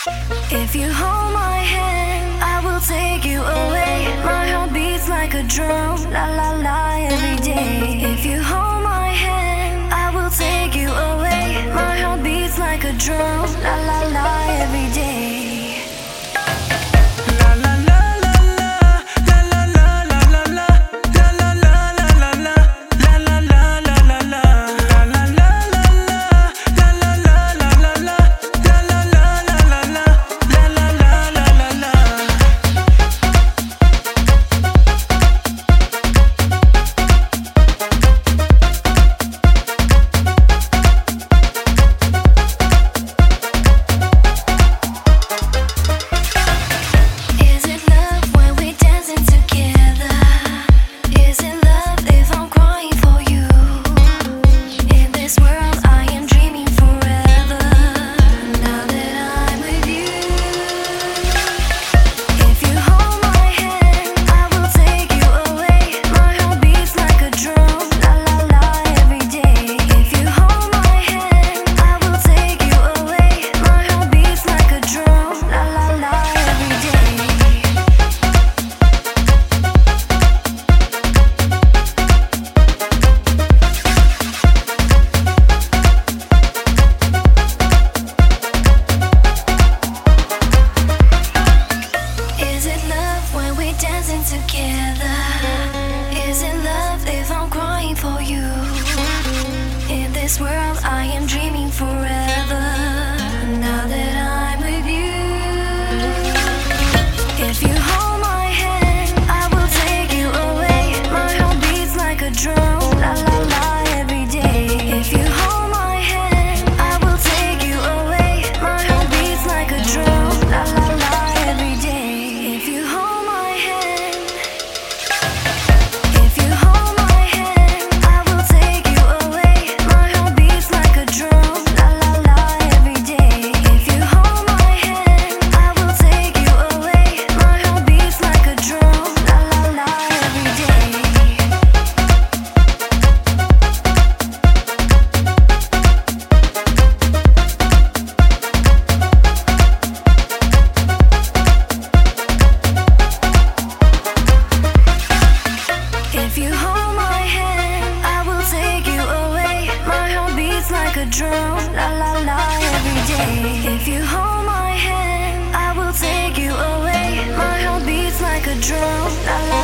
If you hold my hand, I will take you away. My heart beats like a drum, la la la, every day. If you hold my hand, I will take you away. My heart beats like a drum, la la la, every day. This world I am dreaming forever. Now that I'm with you. If you hold my hand, I will take you away. My heart beats like a drum, la la la, every day. If you hold my hand, I will take you away. My heart beats like a drum, la la la, every day. If you hold my hand, if you hold my hand, I will take you away. My heart beats like a drum, la la la, every day. If you hold my hand, I will take you away. My heart beats like a drum, la la la, every day. If you hold my hand, I will take you away. My heart beats like a drum, la la la, every day. If you hold my hand, I will take you away. My heart beats like a drum, la la